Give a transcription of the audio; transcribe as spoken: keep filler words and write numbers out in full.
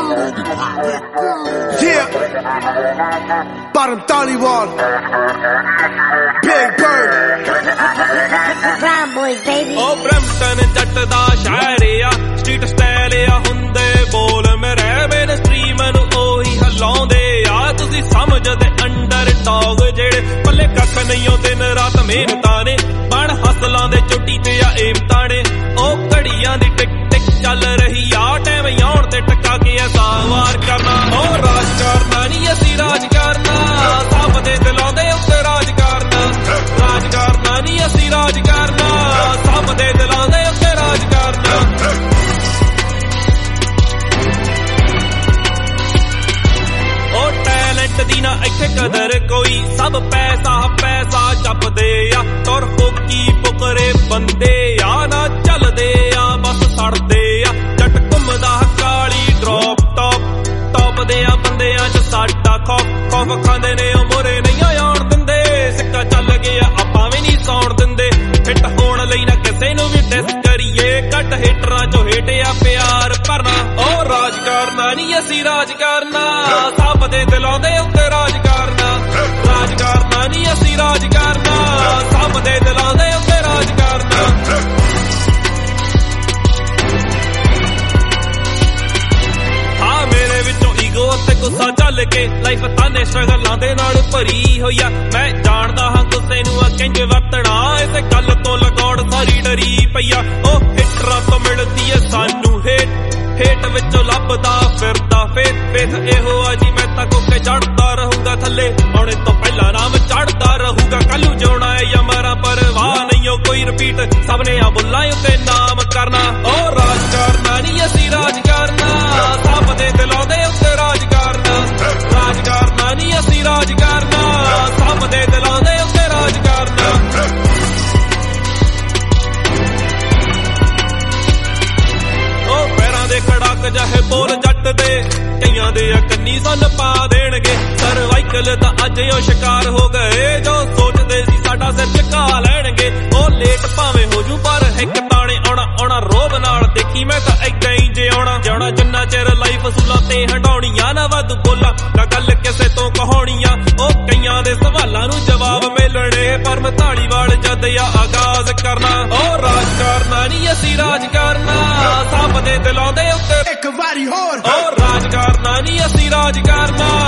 Yeah, bottom Dhaliwal, Big Bird, Brown boys baby. Oh Brampton जट दा शायर आ street style आ हुंदे बोल मेरे मेन स्ट्रीम नु ओही हलाउंदे आ तुसी समझदे अंडर डॉग जेड़े पल्ले कख नहीं ओ दिन रात मेहनतां ने बण हसलां दे चोटी ते आ एमतां ने ओ घड़ियां दी टिक टिक चल रही आ टाइम आउण ते टका के ऐसा वार करना ओ राज करना नहीं असी राज करना सब दे दिलां दे उत्ते राज करना राज करना नहीं असी राज करना सब दे दिलां दे उत्ते राज करना ओ टैलेंट दी ना इत्थे कदर कोई सब पैसा पैसा जपदे आ तुर होकी पुकरे बंदे आ ना चलदे आ बस सड़दे आ जट घुमदा काली ड्रॉप टॉप टॉप दे आ बंदेयां च साडा खौफ खौफ खांदे ने ओ मोरे नहीं आउण दिंदे सिक्का चल गया आपां भी नहीं सौण दिंदे हिट होण लई ना किसे नूं भी डिस करिए कट हिटरां चो हेटिया प्यार भरना ओ राज करना नहीं असी राज करना सब दे दिलां दे उत्ते राज करना राज करना नहीं असी राज करना सब दे दिलां दे उत्ते राज करना हाँ मेरे विचों ईगो ते गुस्सा चल के लाइफ ताने स्ट्रगलां दे नाल भरी होई आ मैं जाणदा हां गुस्से नूं आ किंज वरतना इस गल तो लगौड़ सारी डरी पई आ ओ हिटरां तो मिलदी ऐ सानू हेट हेट विचों लभदा फिरदा फेथ फेथ एहो आ जी मैं तां कोके चढ़दा रहूंगा थल्ले आउणे तो पहला नाम चढ़दा रहूंगा कल्लू जिउणा ऐ या मरां परवाह नहीं ओ कोई रिपीट सबने आ बुल्लां उत्ते नाम करना ओ राज करना नहीं असी राज करना सब दे दिलां दे उत्ते राज करना राज करना नहीं असी राज करना सब दे दिलां दे उत्ते राज करना ओ पैरां दे खड़ाक जाहे बोल जट दे कईयां दे कंनी सन पा देणगे सर्वाइकल दा अज ओ शिकार हो गए जो सोचदे सी साडा सिर झुका लैणगे ओ लेट भावें हो जू पर हिक ताणे आउणा आउणा रोब नाल देखी मैं तां ऐदां ही जे आउणा जाणा जिन्ना चिर लाइफ सूलां ते हटाउणीਆਂ ना वध बोला ना गल किसे तो कहाणीਆਂ ओ कईयां दे सवालां नूं जवाब मिलणे पर मैं धालीवाल जद आ आगाज करना ओ राज करना नहीं असी राज करना सब दे दिलां दे उत्ते एक वारी होर ओ राज करना नहीं असी राज करना